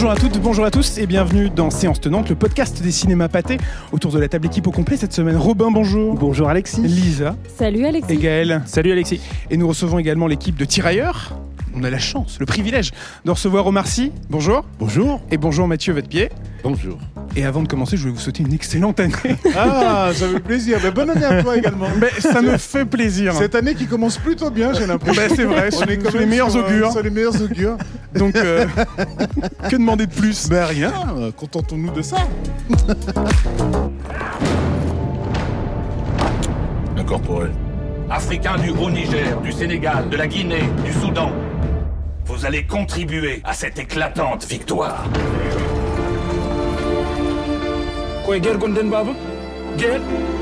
Bonjour à toutes, bonjour à tous et bienvenue dans Séance Tenante, le podcast des cinémas pâtés. Autour de la table équipe au complet cette semaine, Robin, bonjour. Bonjour Alexis. Lisa. Salut Alexis. Et Gaël. Salut Alexis. Et nous recevons également l'équipe de Tirailleurs. On a la chance, le privilège de recevoir Omar Sy. Bonjour. Bonjour. Et bonjour Mathieu Vadepied. Bonjour. Et avant de commencer, je voulais vous souhaiter une excellente année. Ah, ça fait plaisir. Mais bonne année à toi également. Mais ça me fait plaisir. Cette année qui commence plutôt bien, j'ai l'impression. C'est vrai, On est quand les même meilleurs augures. sur les meilleurs augures. Donc, que demander de plus ? Ben rien, contentons-nous de ça. Incorporé. Africains du Haut-Niger, du Sénégal, de la Guinée, du Soudan. Vous allez contribuer à cette éclatante victoire. Quoi, guerre Golden Baba? Guerre?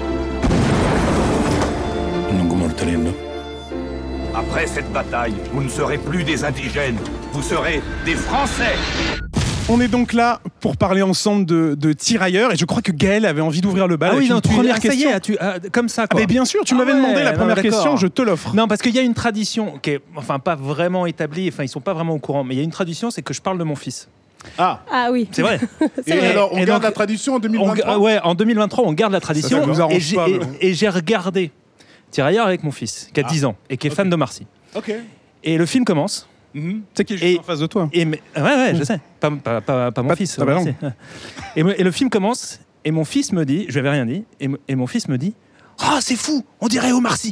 Après cette bataille, vous ne serez plus des indigènes, vous serez des Français. On est donc là pour parler ensemble de Tirailleurs et je crois que Gaël avait envie d'ouvrir le bal. Ah oui, avec non, une première ça y question. est, comme ça quoi. Mais bien sûr, tu m'avais demandé la première question, je te l'offre. Non, parce qu'il y a une tradition qui est, pas vraiment établie, ils sont pas vraiment au courant, mais il y a une tradition, c'est que je parle de mon fils. Ah oui. C'est vrai. C'est vrai. alors, on Et garde donc, la tradition en 2023. Ouais, en 2023, on garde la tradition. Ça nous arrange et pas, mais bon. j'ai regardé Tirailleurs avec mon fils, qui a 10 ans, et qui est fan d'Omar Sy. Ok. Et le film commence. Tu sais qui est juste Et- en face de toi. Ouais, je sais. Pas mon fils. Ah bah non. Omar Sy. Et le film commence, et mon fils me dit, je lui avais rien dit, et mon fils me dit « Ah, c'est fou, on dirait Omar Sy !»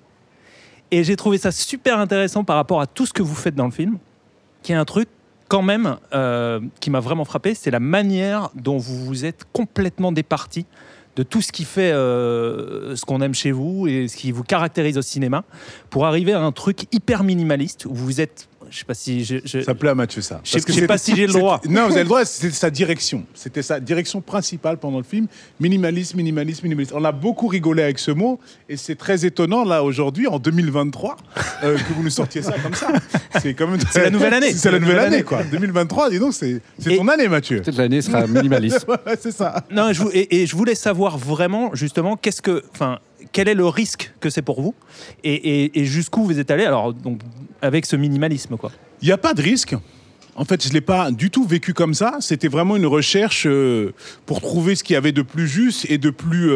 Et j'ai trouvé ça super intéressant par rapport à tout ce que vous faites dans le film, qui est un truc quand même qui m'a vraiment frappé, c'est la manière dont vous vous êtes complètement départi de tout ce qui fait ce qu'on aime chez vous et ce qui vous caractérise au cinéma, pour arriver à un truc hyper minimaliste où vous êtes, je sais pas si Ça plaît à Mathieu, ça. Je sais pas si j'ai le droit. Non, vous avez le droit, c'était sa direction. C'était sa direction principale pendant le film. Minimaliste. On a beaucoup rigolé avec ce mot. Et c'est très étonnant, là, aujourd'hui, en 2023, que vous nous sortiez ça comme ça. C'est quand même... C'est la nouvelle année. C'est la nouvelle année, quoi. 2023, dis donc, c'est ton année, Mathieu. Peut-être l'année sera minimaliste. Ouais, c'est ça. Non, je voulais savoir vraiment, justement, quel est le risque que c'est pour vous et jusqu'où vous êtes allé, alors, donc, avec ce minimalisme, quoi. Il n'y a pas de risque. En fait, je ne l'ai pas du tout vécu comme ça. C'était vraiment une recherche pour trouver ce qu'il y avait de plus juste et de plus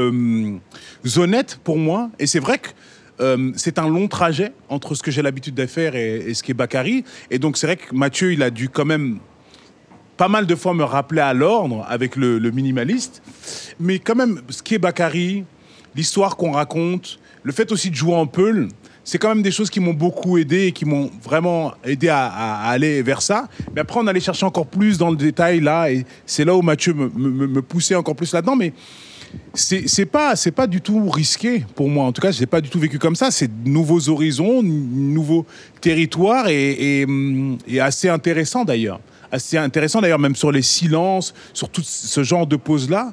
honnête pour moi. Et c'est vrai que c'est un long trajet entre ce que j'ai l'habitude de faire et ce qui est Bakary. Et donc, c'est vrai que Mathieu, il a dû quand même pas mal de fois me rappeler à l'ordre avec le minimaliste. Mais quand même, ce qui est Bakary, l'histoire qu'on raconte, le fait aussi de jouer en Peul, c'est quand même des choses qui m'ont beaucoup aidé et qui m'ont vraiment aidé à aller vers ça. Mais après, on allait chercher encore plus dans le détail là, et c'est là où Mathieu me poussait encore plus là-dedans. Mais c'est pas du tout risqué pour moi. En tout cas, je l'ai pas du tout vécu comme ça. C'est de nouveaux horizons, nouveaux territoires et assez intéressant d'ailleurs. Assez intéressant d'ailleurs, même sur les silences, sur tout ce genre de poses-là.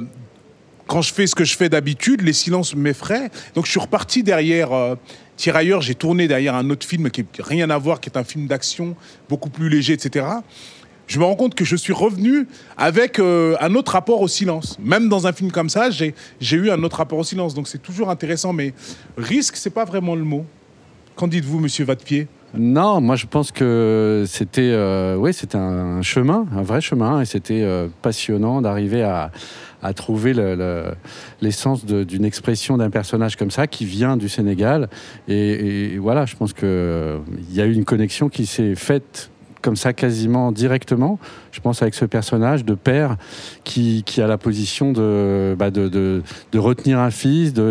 Quand je fais ce que je fais d'habitude, les silences m'effraient. Donc je suis reparti derrière Tirailleurs. J'ai tourné derrière un autre film qui n'a rien à voir, qui est un film d'action, beaucoup plus léger, etc. Je me rends compte que je suis revenu avec un autre rapport au silence. Même dans un film comme ça, j'ai eu un autre rapport au silence. Donc c'est toujours intéressant, mais risque, c'est pas vraiment le mot. Qu'en dites-vous, monsieur Vadepied ? Non, moi je pense que c'était un chemin, un vrai chemin, et c'était passionnant d'arriver à trouver l'essence d'une expression d'un personnage comme ça qui vient du Sénégal. Et voilà, je pense qu'il y a eu une connexion qui s'est faite comme ça quasiment directement, je pense, avec ce personnage de père qui a la position de retenir un fils, de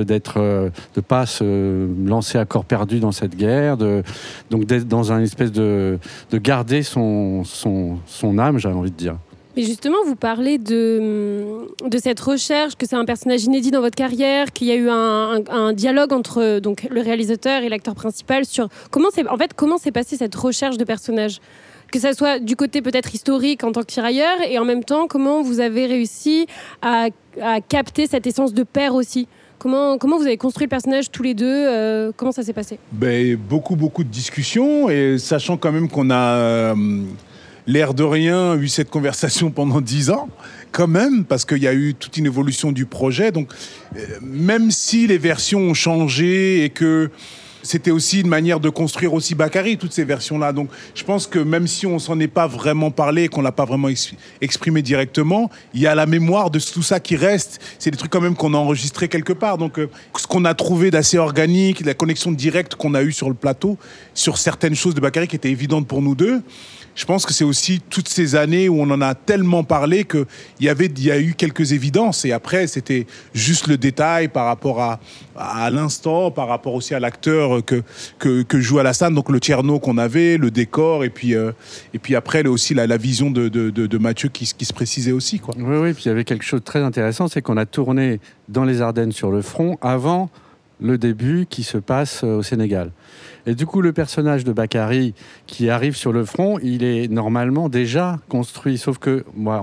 pas se lancer à corps perdu dans cette guerre, donc d'être dans une espèce de garder son âme, j'avais envie de dire. Mais justement, vous parlez de cette recherche, que c'est un personnage inédit dans votre carrière, qu'il y a eu un dialogue entre donc, le réalisateur et l'acteur principal sur comment s'est passée cette recherche de personnage. Que ça soit du côté peut-être historique en tant que tirailleur, et en même temps, comment vous avez réussi à capter cette essence de père aussi. Comment vous avez construit le personnage tous les deux, comment ça s'est passé ? Beaucoup de discussions, et sachant quand même qu'on a l'air de rien eu cette conversation pendant 10 ans, quand même, parce qu'il y a eu toute une évolution du projet. Donc, même si les versions ont changé et que c'était aussi une manière de construire aussi Bakary, toutes ces versions-là. Donc, je pense que même si on s'en est pas vraiment parlé, qu'on l'a pas vraiment exprimé directement, il y a la mémoire de tout ça qui reste. C'est des trucs quand même qu'on a enregistrés quelque part. Donc, ce qu'on a trouvé d'assez organique, la connexion directe qu'on a eue sur le plateau, sur certaines choses de Bakary qui étaient évidentes pour nous deux, je pense que c'est aussi toutes ces années où on en a tellement parlé qu'il y a eu quelques évidences. Et après, c'était juste le détail par rapport à l'instant, par rapport aussi à l'acteur que joue Alassane, donc le Tierno qu'on avait, le décor, et puis après aussi la vision de Mathieu qui se précisait aussi, quoi. Oui, puis il y avait quelque chose de très intéressant, c'est qu'on a tourné dans les Ardennes sur le front avant le début qui se passe au Sénégal. Et du coup, le personnage de Bakary qui arrive sur le front, il est normalement déjà construit. Sauf que, moi,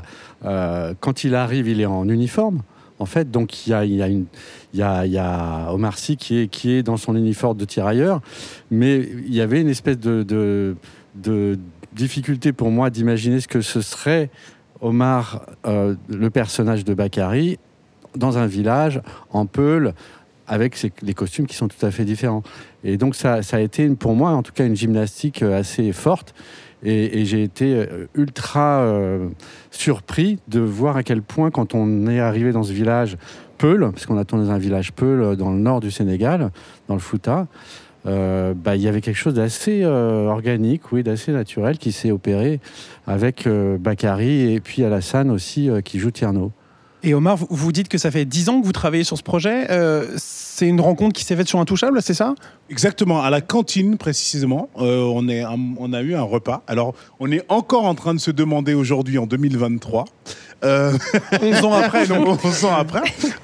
quand il arrive, il est en uniforme. En fait, donc il y a Omar Sy qui est dans son uniforme de tirailleur. Mais il y avait une espèce de difficulté pour moi d'imaginer ce que ce serait Omar, le personnage de Bakary, dans un village, en peul, avec les costumes qui sont tout à fait différents. Et donc ça a été, pour moi, en tout cas, une gymnastique assez forte. Et j'ai été ultra surpris de voir à quel point, quand on est arrivé dans ce village Peul, parce qu'on a tourné dans un village Peul dans le nord du Sénégal, dans le Fouta, il y avait quelque chose d'assez organique, oui, d'assez naturel qui s'est opéré avec Bakary et puis Alassane aussi qui joue Tierno. Et Omar, vous dites que ça fait 10 ans que vous travaillez sur ce projet. C'est une rencontre qui s'est faite sur Intouchable, c'est ça ? Exactement, à la cantine précisément. On a eu un repas. Alors, on est encore en train de se demander aujourd'hui, en 2023, 11 ans après, donc. 11 ans après,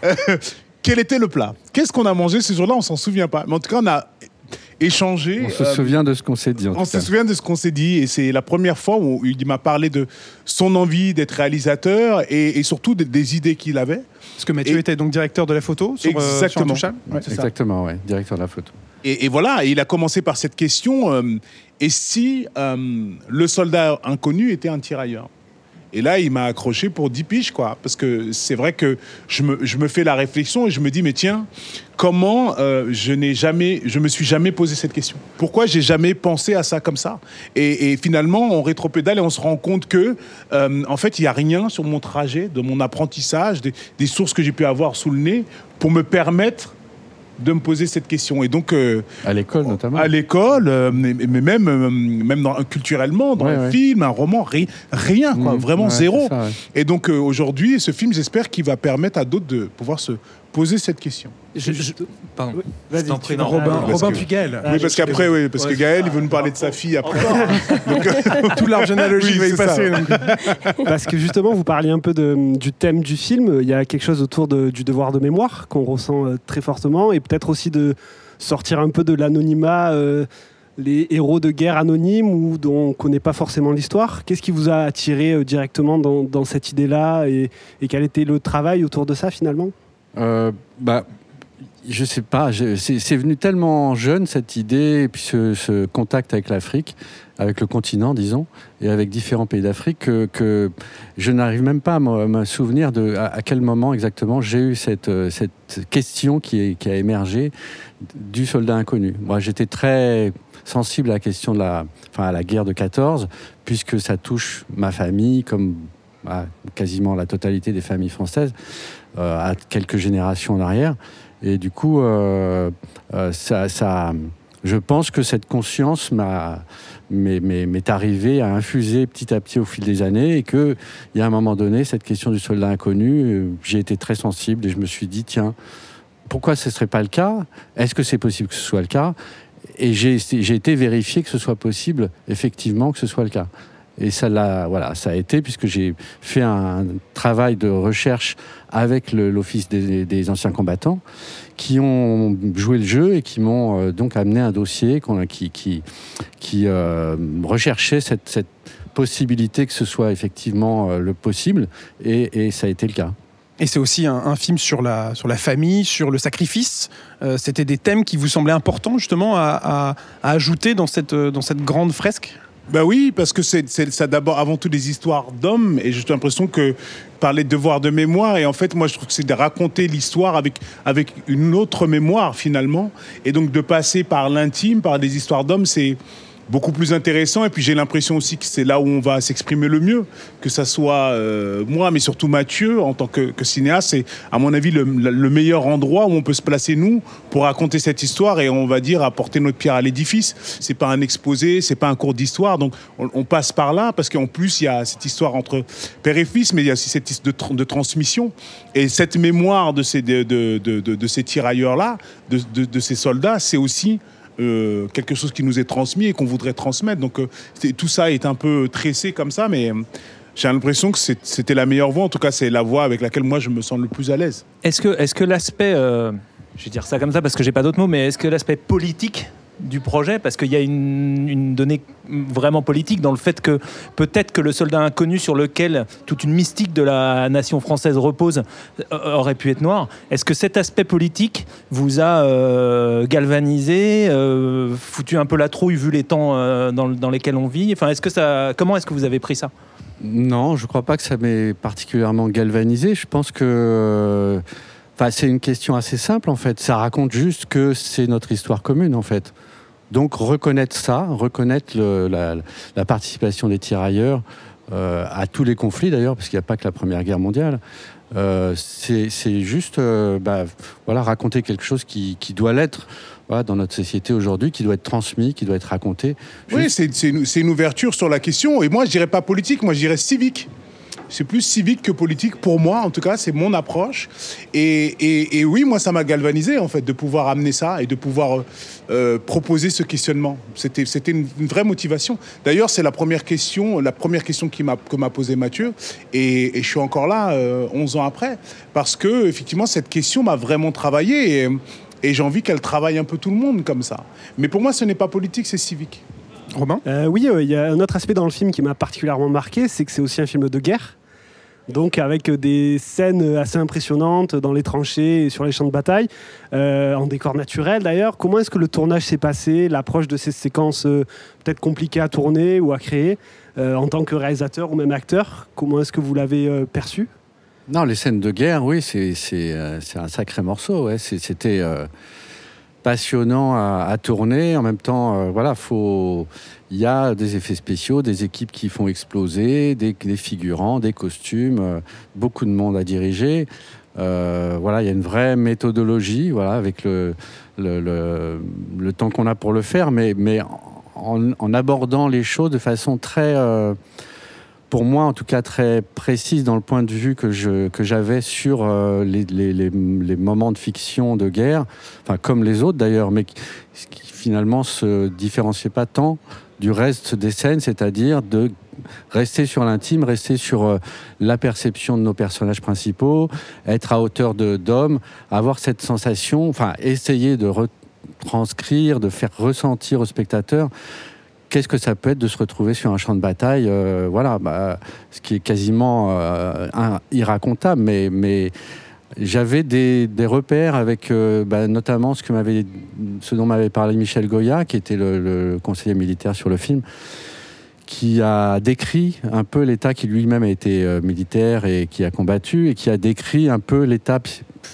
quel était le plat ? Qu'est-ce qu'on a mangé ce jour-là ? On s'en souvient pas. Mais en tout cas, on a échangé. On se souvient de ce qu'on s'est dit. On se souvient de ce qu'on s'est dit, et c'est la première fois où il m'a parlé de son envie d'être réalisateur et surtout des idées qu'il avait. Parce que Mathieu était donc directeur de la photo sur Intouchable. Exactement, oui, directeur de la photo. Et voilà, et il a commencé par cette question, et si le soldat inconnu était un tirailleur ? Et là, il m'a accroché pour 10 piges, quoi. Parce que c'est vrai que je me fais la réflexion et je me dis, mais tiens, comment je me suis jamais posé cette question ? Pourquoi j'ai jamais pensé à ça comme ça ? Et finalement, on rétropédale et on se rend compte que, en fait, il n'y a rien sur mon trajet, de mon apprentissage, des sources que j'ai pu avoir sous le nez pour me permettre de me poser cette question. Et donc à l'école notamment. À l'école, mais même culturellement, dans un film, un roman, rien, quoi, vraiment zéro. Ça, ouais. Et donc aujourd'hui, ce film, j'espère qu'il va permettre à d'autres de pouvoir se poser cette question. Pardon. Oui. Vas-y, Robin puis Gaël. Oui, parce qu'après, parce que Gaël, il veut nous parler de sa fille après. Donc, tout l'arbre analogique va y passer. Parce que justement, vous parliez un peu du thème du film. Il y a quelque chose autour du devoir de mémoire qu'on ressent très fortement, et peut-être aussi de sortir un peu de l'anonymat, les héros de guerre anonymes ou dont on ne connaît pas forcément l'histoire. Qu'est-ce qui vous a attiré directement dans cette idée-là, et quel était le travail autour de ça finalement ? Je sais pas, c'est venu tellement jeune cette idée, et puis ce contact avec l'Afrique, avec le continent disons, et avec différents pays d'Afrique, que je n'arrive même pas à me souvenir à quel moment exactement j'ai eu cette question qui a émergé du soldat inconnu. Moi j'étais très sensible à la question à la guerre de 14, puisque ça touche ma famille comme quasiment la totalité des familles françaises, à quelques générations en arrière. Et du coup, je pense que cette conscience m'est arrivée à infuser petit à petit au fil des années, et qu'il y a un moment donné, cette question du soldat inconnu, j'ai été très sensible et je me suis dit, tiens, pourquoi ce ne serait pas le cas ? Est-ce que c'est possible que ce soit le cas ? Et j'ai été vérifier que ce soit possible, effectivement, que ce soit le cas. Et ça a été, puisque j'ai fait un travail de recherche avec l'Office des anciens combattants, qui ont joué le jeu et qui m'ont donc amené un dossier qui recherchait cette possibilité que ce soit effectivement le possible, et ça a été le cas. Et c'est aussi un film sur la famille, sur le sacrifice. C'était des thèmes qui vous semblaient importants justement à ajouter dans cette grande fresque ? Bah oui, parce que c'est ça d'abord, avant tout, des histoires d'hommes, et j'ai l'impression que parler de devoir de mémoire, et en fait, moi, je trouve que c'est de raconter l'histoire avec une autre mémoire, finalement, et donc de passer par l'intime, par des histoires d'hommes, c'est beaucoup plus intéressant, et puis j'ai l'impression aussi que c'est là où on va s'exprimer le mieux, que ça soit moi, mais surtout Mathieu, en tant que cinéaste, c'est à mon avis le meilleur endroit où on peut se placer, nous, pour raconter cette histoire, et on va dire apporter notre pierre à l'édifice. C'est pas un exposé, c'est pas un cours d'histoire, donc on passe par là, parce qu'en plus il y a cette histoire entre père et fils, mais il y a aussi cette histoire de transmission, et cette mémoire de ces tirailleurs-là, de ces soldats, c'est aussi quelque chose qui nous est transmis et qu'on voudrait transmettre. Donc tout ça est un peu tressé comme ça, mais j'ai l'impression que c'était la meilleure voie. En tout cas, c'est la voie avec laquelle moi je me sens le plus à l'aise. Est-ce que l'aspect, je vais dire ça comme ça parce que j'ai pas d'autres mots, mais est-ce que l'aspect politique du projet, parce qu'il y a une donnée vraiment politique dans le fait que peut-être que le soldat inconnu sur lequel toute une mystique de la nation française repose aurait pu être noir. Est-ce que cet aspect politique vous a galvanisé, foutu un peu la trouille vu les temps dans lesquels on vit? Enfin, comment est-ce que vous avez pris ça? Non, je ne crois pas que ça m'ait particulièrement galvanisé. Je pense que c'est une question assez simple, en fait. Ça raconte juste que c'est notre histoire commune, en fait. Donc, reconnaître ça, reconnaître la participation des tirailleurs à tous les conflits, d'ailleurs, parce qu'il n'y a pas que la Première Guerre mondiale, c'est juste raconter quelque chose qui doit l'être dans notre société aujourd'hui, qui doit être transmis, qui doit être raconté. Oui, c'est une ouverture sur la question. Et moi, je dirais pas politique, moi, je dirais civique. C'est plus civique que politique pour moi, en tout cas, c'est mon approche. Et oui, moi, ça m'a galvanisé, en fait, de pouvoir amener ça et de pouvoir proposer ce questionnement. C'était une vraie motivation. D'ailleurs, c'est la première question que m'a posée Mathieu. Et je suis encore là, 11 ans après, parce que, effectivement, cette question m'a vraiment travaillé. Et j'ai envie qu'elle travaille un peu tout le monde comme ça. Mais pour moi, ce n'est pas politique, c'est civique. Robin ? Oui, il y a un autre aspect dans le film qui m'a particulièrement marqué, c'est que c'est aussi un film de guerre. Donc avec des scènes assez impressionnantes dans les tranchées et sur les champs de bataille, en décor naturel d'ailleurs. Comment est-ce que le tournage s'est passé, l'approche de ces séquences peut-être compliquées à tourner ou à créer, en tant que réalisateur ou même acteur? Comment est-ce que vous l'avez perçu? Non, les scènes de guerre, oui, c'est un sacré morceau. Ouais. C'était passionnant à tourner. En même temps, il y a des effets spéciaux, des équipes qui font exploser, des figurants, des costumes, beaucoup de monde à diriger. Il y a une vraie méthodologie, avec le temps qu'on a pour le faire, mais en abordant les choses de façon très... pour moi, en tout cas, très précise dans le point de vue que j'avais sur les moments de fiction de guerre, comme les autres d'ailleurs, mais qui finalement se différenciaient pas tant du reste des scènes, c'est-à-dire de rester sur l'intime, rester sur la perception de nos personnages principaux, être à hauteur d'hommes, avoir cette sensation, essayer de retranscrire, de faire ressentir au spectateur qu'est-ce que ça peut être de se retrouver sur un champ de bataille, ce qui est quasiment irracontable, mais j'avais des repères avec notamment ce dont m'avait parlé Michel Goya, qui était le conseiller militaire sur le film, qui a décrit un peu l'état, qui lui-même a été militaire et qui a combattu, et qui a décrit un peu l'état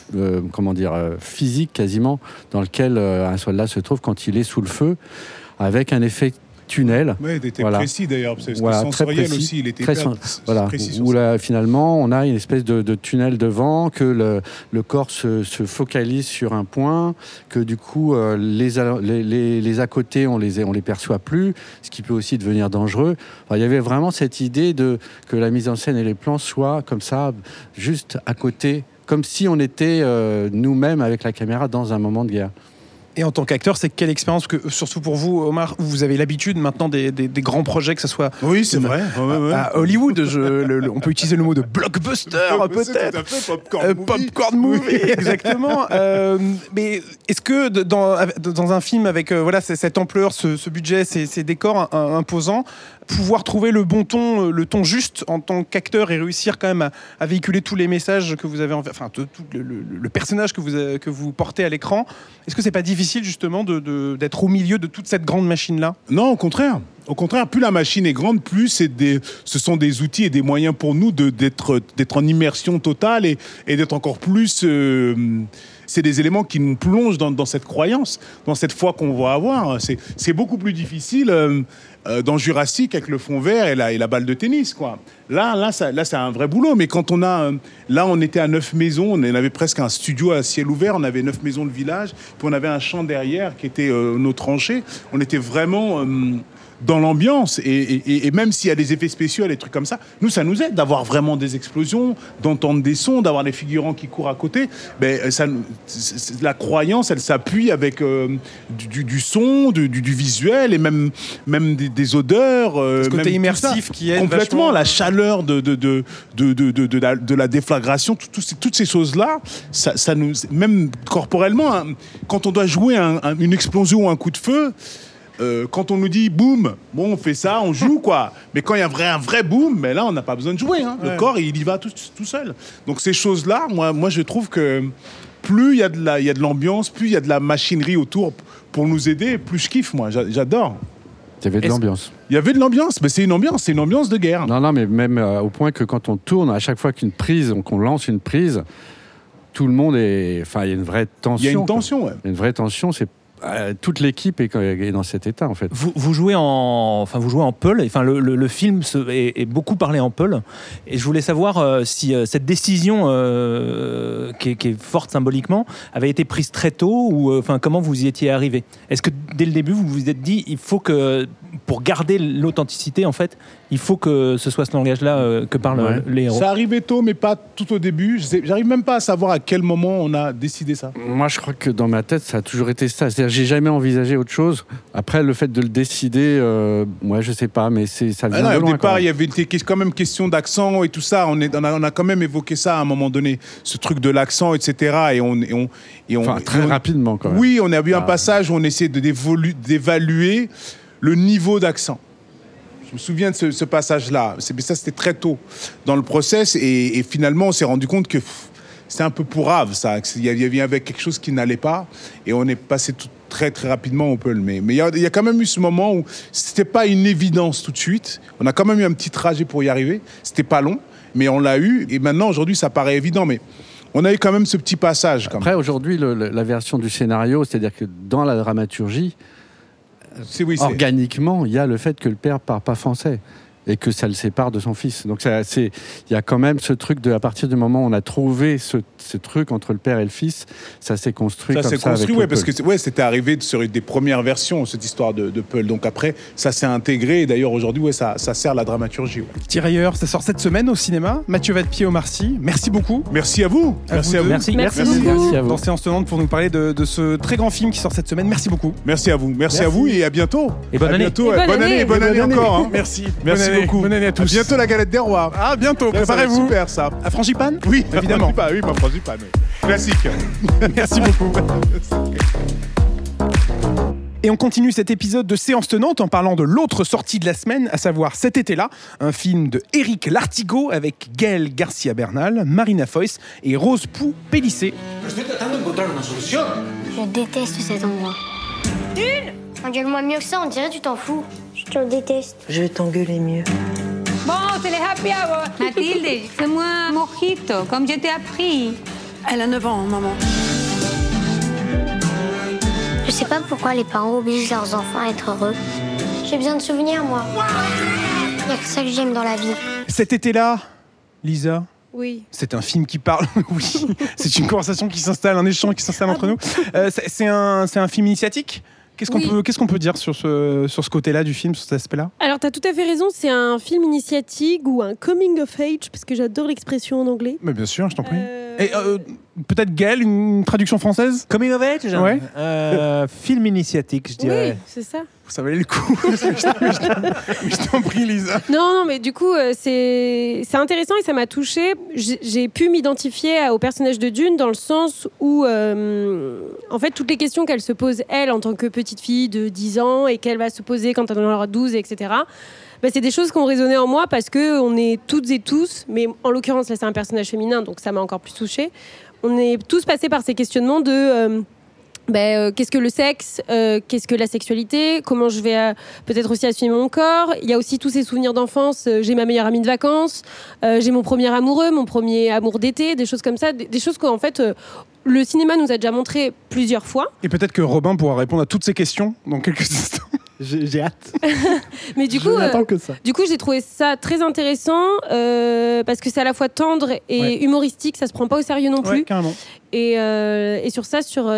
physique quasiment dans lequel un soldat se trouve quand il est sous le feu, avec un effet tunnel. Oui, il était précis d'ailleurs, parce que sensoriel très précis, aussi, il était précis. Où là, finalement, on a une espèce de tunnel devant, que le corps se focalise sur un point, que du coup, les à côté, on les perçoit plus, ce qui peut aussi devenir dangereux. Il y avait vraiment cette idée que la mise en scène et les plans soient comme ça, juste à côté, comme si on était nous-mêmes avec la caméra dans un moment de guerre. Et en tant qu'acteur, c'est quelle expérience? Parce que, surtout pour vous, Omar, vous avez l'habitude maintenant des grands projets, que ce soit oui, c'est vrai. À Hollywood. On peut utiliser le mot de blockbuster, peut-être. Popcorn movie, exactement. Mais est-ce que dans un film avec cette ampleur, ce budget, ces décors imposants, pouvoir trouver le bon ton, le ton juste en tant qu'acteur et réussir quand même à véhiculer tous les messages que vous avez, enfin tout le personnage que vous portez à l'écran. Est-ce que c'est pas difficile justement d'être au milieu de toute cette grande machine-là ? Non, au contraire. Au contraire, plus la machine est grande, plus ce sont des outils et des moyens pour nous d'être en immersion totale et d'être encore plus... c'est des éléments qui nous plongent dans cette croyance, dans cette foi qu'on va avoir. C'est beaucoup plus difficile dans Jurassic avec le fond vert et la balle de tennis, quoi. Là, c'est un vrai boulot. Mais quand on était à 9 maisons, on avait presque un studio à ciel ouvert, on avait 9 maisons de village, puis on avait un champ derrière qui était nos tranchées. On était vraiment... dans l'ambiance, et même s'il y a des effets spéciaux, des trucs comme ça, nous, ça nous aide d'avoir vraiment des explosions, d'entendre des sons, d'avoir des figurants qui courent à côté. La croyance, elle s'appuie avec du son, du visuel, et même des odeurs. Ce côté immersif qui est complètement, la chaleur de la déflagration, toutes ces choses-là, ça nous, même corporellement, hein, quand on doit jouer une explosion ou un coup de feu, quand on nous dit boum, bon, on fait ça, on joue, quoi. Mais quand il y a un vrai boum, mais là, on n'a pas besoin de jouer. Hein. Ouais. Le corps, il y va tout seul. Donc ces choses-là, moi, je trouve que plus il y a de l'ambiance, plus il y a de la machinerie autour pour nous aider, plus je kiffe, moi. J'adore. Il y avait de l'ambiance. Il y avait de l'ambiance, mais c'est une ambiance de guerre. Non, mais même au point que quand on tourne, à chaque fois qu'on lance une prise, tout le monde est... Enfin, il y a une vraie tension. Il y a une tension, ouais. Il y a une vraie tension, c'est... toute l'équipe est dans cet état, en fait. Vous jouez en Peul. Enfin, le film est beaucoup parlé en Peul. Et je voulais savoir si cette décision, qui est forte symboliquement, avait été prise très tôt ou comment vous y étiez arrivé. Est-ce que dès le début vous vous êtes dit, il faut que pour garder l'authenticité, en fait, il faut que ce soit ce langage-là que parlent les héros. Ça arrivait tôt, mais pas tout au début. J'arrive même pas à savoir à quel moment on a décidé ça. Moi, je crois que dans ma tête, ça a toujours été ça. C'est-à-dire, j'ai jamais envisagé autre chose. Après, le fait de le décider, moi, je sais pas, mais ça vient de loin. Au départ, il y avait quand même question d'accent et tout ça. On a quand même évoqué ça à un moment donné, ce truc de l'accent, etc. Très rapidement, quand même. Oui, on a eu un passage où on essayait d'évaluer le niveau d'accent. Je me souviens de ce passage-là. Ça, c'était très tôt dans le process. Et finalement, on s'est rendu compte que c'était un peu pourrave, ça. Il y avait quelque chose qui n'allait pas. Et on est passé très, très rapidement au Peul. Mais il y a quand même eu ce moment où c'était pas une évidence tout de suite. On a quand même eu un petit trajet pour y arriver. C'était pas long, mais on l'a eu. Et maintenant, aujourd'hui, ça paraît évident. Mais on a eu quand même ce petit passage. Après, aujourd'hui, la version du scénario, c'est-à-dire que dans la dramaturgie, organiquement, il y a le fait que le père parle pas français et que ça le sépare de son fils. Donc il y a quand même ce truc à partir du moment où on a trouvé ce truc entre le père et le fils, ça s'est construit comme ça. Ça s'est construit, ouais, parce que c'était arrivé sur des premières versions, cette histoire de Peul. Donc après, ça s'est intégré et d'ailleurs aujourd'hui, ça sert la dramaturgie. Ouais. Tirailleurs, ça sort cette semaine au cinéma. Mathieu Vadepied, Omar Sy, merci beaucoup. Merci à vous. Merci à vous. Merci à vous. Dans Séance Tenante pour nous parler de ce très grand film qui sort cette semaine. Merci beaucoup. Merci à vous. Merci à vous et à bientôt. Et bonne année. Bonne année encore. Hein. Merci beaucoup. Bonne année à tous. À bientôt la galette des rois. Ah, bientôt. Préparez-vous. Super ça. À Frangipane ? Oui, évidemment. Oui, ma Frangipane. Classique. Merci beaucoup. Et on continue cet épisode de Séance Tenante en parlant de l'autre sortie de la semaine, à savoir Cet été-là, un film de Éric Lartigot avec Gaël Garcia Bernal, Marina Foïs et Rose Pou-Pélissé. Je déteste cet endroit. Engueule-moi mieux que ça, on dirait que tu t'en fous. Je te déteste. Je vais t'engueuler mieux. Bon, c'est les happy hour. Mathilde, fais-moi un mojito, comme je t'ai appris. Elle a 9 ans, maman. Je sais pas pourquoi les parents obligent leurs enfants à être heureux. J'ai besoin de souvenirs, moi. Il y a que ça que j'aime dans la vie. Cet été-là, Lisa. Oui. C'est un film qui parle. Oui. C'est une conversation qui s'installe, un échange qui s'installe entre nous. C'est un film initiatique. Qu'est-ce qu'on peut dire sur ce côté-là du film, sur cet aspect-là ? Alors, tu as tout à fait raison, c'est un film initiatique ou un coming of age, parce que j'adore l'expression en anglais. Mais bien sûr, je t'en prie. Et peut-être Gaël, une traduction française ? Coming of age, ouais. Film initiatique, je dirais. Oui, c'est ça. Ça valait le coup. Je t'en prie, Lisa. Non, mais du coup, c'est intéressant et ça m'a touchée. J'ai pu m'identifier au personnage de Dune dans le sens où, en fait, toutes les questions qu'elle se pose, elle, en tant que petite fille de 10 ans et qu'elle va se poser quand elle en aura 12, etc., c'est des choses qui ont résonné en moi parce qu'on est toutes et tous, mais en l'occurrence là c'est un personnage féminin donc ça m'a encore plus touchée. On est tous passés par ces questionnements de qu'est-ce que le sexe, qu'est-ce que la sexualité, comment je vais peut-être aussi assumer mon corps. Il y a aussi tous ces souvenirs d'enfance, j'ai ma meilleure amie de vacances, j'ai mon premier amoureux, mon premier amour d'été, des choses comme ça, des choses qu'en fait le cinéma nous a déjà montré plusieurs fois. Et peut-être que Robin pourra répondre à toutes ces questions dans quelques instants. J'ai hâte. Mais du coup, que ça. Du coup, j'ai trouvé ça très intéressant parce que c'est à la fois tendre et humoristique, ça se prend pas au sérieux non plus. Ouais, carrément. Et sur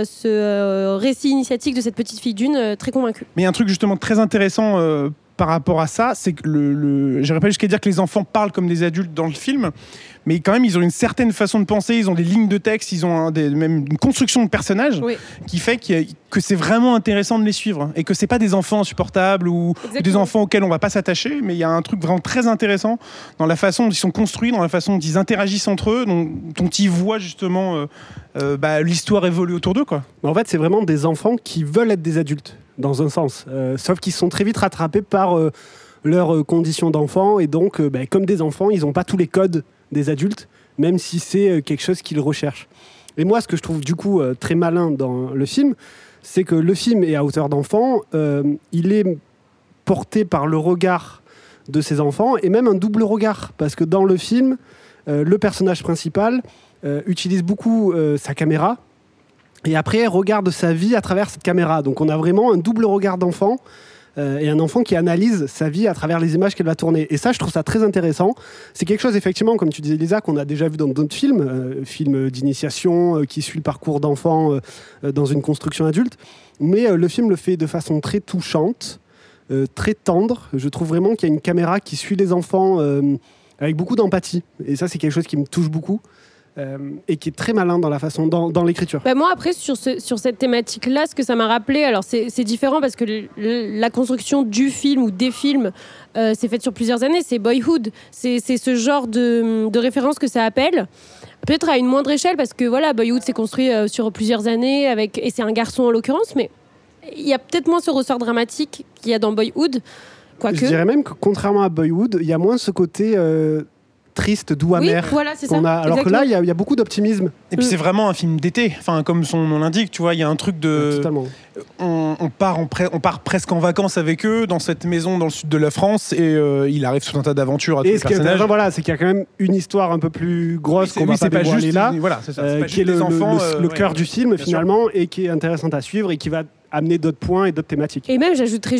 ce récit initiatique de cette petite fille d'une, très convaincue. Mais il y a un truc justement très intéressant par rapport à ça, c'est que j'irais pas jusqu'à dire que les enfants parlent comme des adultes dans le film, mais quand même ils ont une certaine façon de penser, ils ont des lignes de texte, ils ont même une construction de personnages qui fait que c'est vraiment intéressant de les suivre et que c'est pas des enfants insupportables ou des enfants auxquels on va pas s'attacher, mais il y a un truc vraiment très intéressant dans la façon dont ils sont construits, dans la façon dont ils interagissent entre eux, dont ils voient justement l'histoire évoluer autour d'eux, quoi. En fait, c'est vraiment des enfants qui veulent être des adultes, dans un sens. Sauf qu'ils sont très vite rattrapés par leurs conditions d'enfants. Et donc, comme des enfants, ils n'ont pas tous les codes des adultes, même si c'est quelque chose qu'ils recherchent. Et moi, ce que je trouve du coup très malin dans le film, c'est que le film est à hauteur d'enfant. Il est porté par le regard de ces enfants, et même un double regard. Parce que dans le film, le personnage principal utilise beaucoup sa caméra, et après regarde sa vie à travers cette caméra. Donc on a vraiment un double regard d'enfant et un enfant qui analyse sa vie à travers les images qu'elle va tourner. Et ça, je trouve ça très intéressant. C'est quelque chose, effectivement, comme tu disais, Lisa, qu'on a déjà vu dans d'autres films, films d'initiation qui suit le parcours d'enfant dans une construction adulte. Mais le film le fait de façon très touchante, très tendre. Je trouve vraiment qu'il y a une caméra qui suit les enfants avec beaucoup d'empathie. Et ça, c'est quelque chose qui me touche beaucoup. Et qui est très malin dans la façon, dans l'écriture. Moi, après, sur cette thématique-là, ce que ça m'a rappelé, alors c'est différent parce que la construction du film ou des films s'est faite sur plusieurs années, c'est Boyhood. C'est ce genre de référence que ça appelle. Peut-être à une moindre échelle parce que voilà, Boyhood s'est construit sur plusieurs années, et c'est un garçon en l'occurrence, mais il y a peut-être moins ce ressort dramatique qu'il y a dans Boyhood. Je dirais même que contrairement à Boyhood, il y a moins ce côté... triste, doux, amer. Oui, voilà, c'est ça. Alors que là, il y a beaucoup d'optimisme. Et puis c'est vraiment un film d'été. Enfin, comme son nom l'indique, tu vois, il y a un truc de. Totalement. On part presque en vacances avec eux dans cette maison dans le sud de la France et il arrive tout un tas d'aventures à tous les personnages. C'est qu'il y a quand même une histoire un peu plus grosse qu'on va pas dévoiler là, qui est le cœur du film finalement et qui est intéressante à suivre et qui va amener d'autres points et d'autres thématiques. Et même, j'ajouterais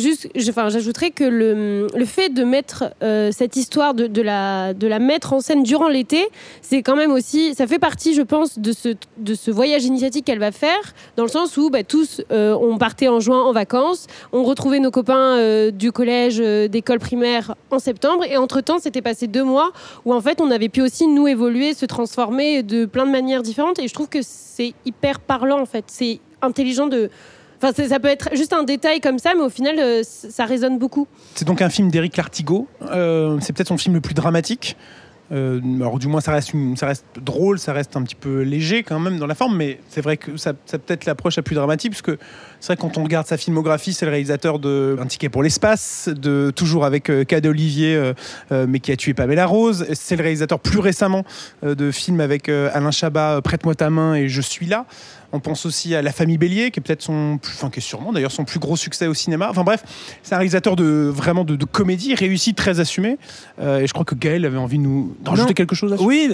que le fait de mettre cette histoire, de la mettre en scène durant l'été, c'est quand même aussi, ça fait partie, je pense, de ce voyage initiatique qu'elle va faire, dans le sens où tous, on partait en juin en vacances, on retrouvait nos copains du collège, d'école primaire en septembre, et entre-temps, c'était passé 2 mois où en fait, on avait pu aussi nous évoluer, se transformer de plein de manières différentes, et je trouve que c'est hyper parlant, en fait. C'est intelligent de... Enfin, ça peut être juste un détail comme ça, mais au final, ça résonne beaucoup. C'est donc un film d'Éric Lartigot. C'est peut-être son film le plus dramatique. Alors du moins, ça reste drôle, ça reste un petit peu léger quand même dans la forme, mais c'est vrai que ça peut-être l'approche la plus dramatique, parce que c'est vrai que quand on regarde sa filmographie, c'est le réalisateur de Un ticket pour l'espace, de Toujours avec Cade Olivier, mais qui a tué Pamela Rose. C'est le réalisateur plus récemment de films avec Alain Chabat, Prête-moi ta main et Je suis là. On pense aussi à La famille Bélier, qui est peut-être qui est sûrement d'ailleurs son plus gros succès au cinéma. Enfin bref, c'est un réalisateur de comédie, réussi, très assumé. Et je crois que Gaël avait envie de rajouter quelque chose là-dessus. Oui,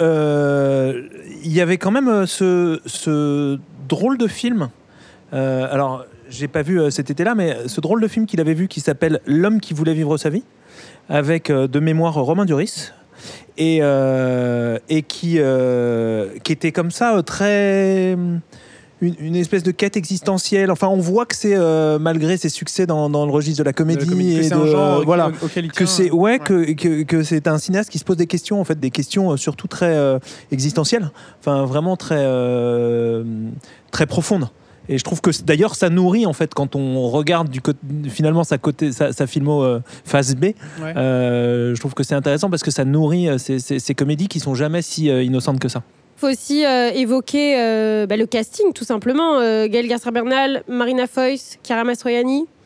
il y avait quand même ce drôle de film. Alors, j'ai pas vu cet été-là, mais ce drôle de film qu'il avait vu qui s'appelle L'homme qui voulait vivre sa vie, avec de mémoire Romain Duris. Et qui était comme ça très une espèce de quête existentielle. Enfin, on voit que c'est malgré ses succès dans le registre de la comédie et que c'est un cinéaste qui se pose des questions, en fait, des questions surtout très existentielles. Enfin, vraiment très très profondes. Et je trouve que d'ailleurs ça nourrit, en fait, quand on regarde finalement sa filmo phase B. Je trouve que c'est intéressant parce que ça nourrit ces comédies qui sont jamais si innocentes que ça. Il faut aussi évoquer le casting, tout simplement. Gaël Garcia Bernal, Marina Foïs, Chiara Mastroianni.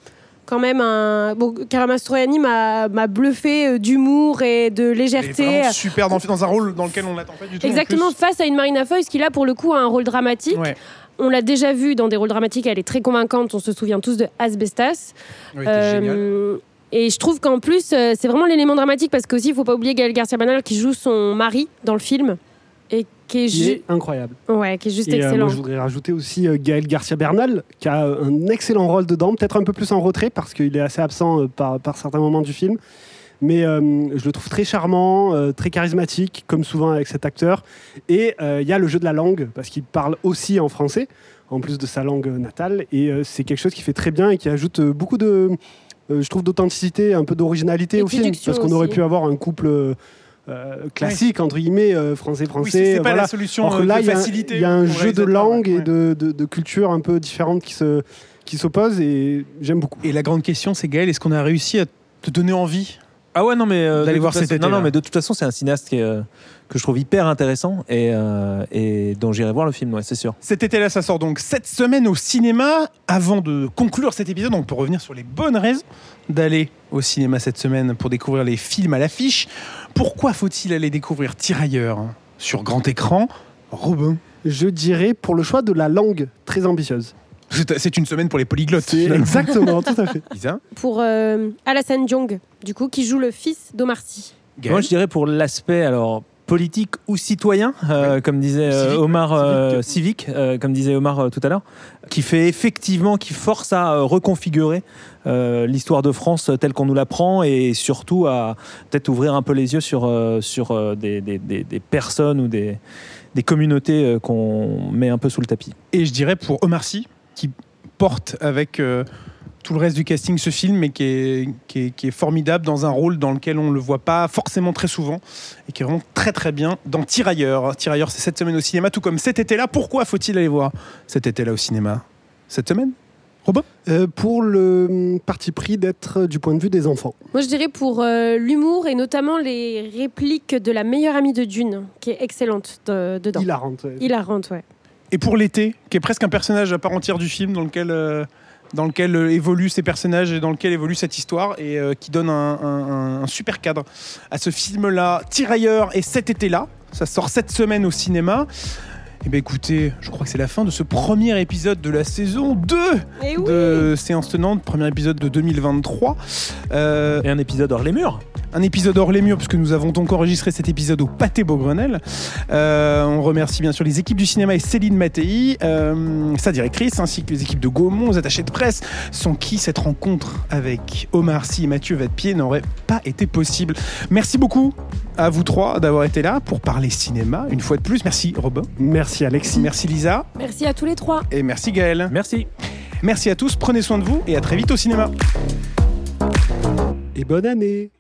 quand même Chiara Mastroianni m'a bluffé d'humour et de légèreté. Elle est vraiment super dans un rôle dans lequel on l'attend pas du tout. Exactement, face à une Marina Foïs qui là pour le coup a un rôle dramatique. Ouais. On l'a déjà vu dans des rôles dramatiques, elle est très convaincante. On se souvient tous de Asbestas. Oui, c'était génial. Et je trouve qu'en plus, c'est vraiment l'élément dramatique parce qu'aussi, il ne faut pas oublier Gaël Garcia Bernal qui joue son mari dans le film. Et qui est incroyable. Ouais, qui est juste excellent. Moi, je voudrais rajouter aussi Gaël Garcia Bernal, qui a un excellent rôle dedans, peut-être un peu plus en retrait parce qu'il est assez absent par certains moments du film. Mais je le trouve très charmant, très charismatique, comme souvent avec cet acteur. Et il y a le jeu de la langue, parce qu'il parle aussi en français, en plus de sa langue natale. Et c'est quelque chose qui fait très bien et qui ajoute beaucoup de, je trouve, d'authenticité, un peu d'originalité au film. Parce qu'on aurait pu avoir un couple classique, entre guillemets, français-français. Oui, c'est pas la solution alors que là, de facilité. Il y a un jeu de langue et de culture un peu différentes qui s'opposent et j'aime beaucoup. Et la grande question, c'est Gaël, est-ce qu'on a réussi à te donner envie Ah ouais, non, mais d'aller voir cet été. Non, mais de toute façon, c'est un cinéaste que je trouve hyper intéressant et dont j'irai voir le film, ouais, c'est sûr. Cet été-là, ça sort donc cette semaine au cinéma. Avant de conclure cet épisode, on peut revenir sur les bonnes raisons d'aller au cinéma cette semaine pour découvrir les films à l'affiche. Pourquoi faut-il aller découvrir Tirailleurs sur grand écran, Robin? Je dirais pour le choix de la langue très ambitieuse. C'est une semaine pour les polyglottes. Exactement, tout à fait. Lisa? Pour Alassane Diong, du coup, qui joue le fils d'Omar Sy. Moi, je dirais pour l'aspect politique ou citoyen, comme disait Omar, civique, comme disait Omar tout à l'heure, qui force à reconfigurer l'histoire de France telle qu'on nous l'apprend et surtout à peut-être ouvrir un peu les yeux sur des personnes ou des communautés qu'on met un peu sous le tapis. Et je dirais pour Omar Sy, qui porte avec tout le reste du casting ce film, mais qui est formidable dans un rôle dans lequel on ne le voit pas forcément très souvent et qui est vraiment très très bien dans Tirailleurs. Tirailleurs, c'est cette semaine au cinéma, tout comme cet été-là. Pourquoi faut-il aller voir cet été-là au cinéma cette semaine? Robin? Pour le parti pris d'être du point de vue des enfants. Moi, je dirais pour l'humour et notamment les répliques de la meilleure amie de Dune, qui est excellente dedans. Hilarante, ouais. Et pour l'été, qui est presque un personnage à part entière du film, dans lequel évoluent ces personnages et dans lequel évolue cette histoire et qui donne un super cadre à ce film-là. Tirailleurs et cet été-là, ça sort cette semaine au cinéma. Eh bien écoutez, je crois que c'est la fin de ce premier épisode de la saison 2 de Séance Tenante, premier épisode de 2023. Et un épisode hors les murs. Un épisode hors les murs, puisque nous avons donc enregistré cet épisode au Pâté Beaugrenelle. On remercie bien sûr les équipes du cinéma et Céline Mattei, sa directrice, ainsi que les équipes de Gaumont, aux attachés de presse, sans qui cette rencontre avec Omar Sy et Mathieu Vadepied n'aurait pas été possible. Merci beaucoup à vous trois d'avoir été là pour parler cinéma, une fois de plus. Merci Robin. Merci Alexis. Merci Lisa. Merci à tous les trois. Et merci Gaël. Merci. Merci à tous, prenez soin de vous et à très vite au cinéma. Et bonne année.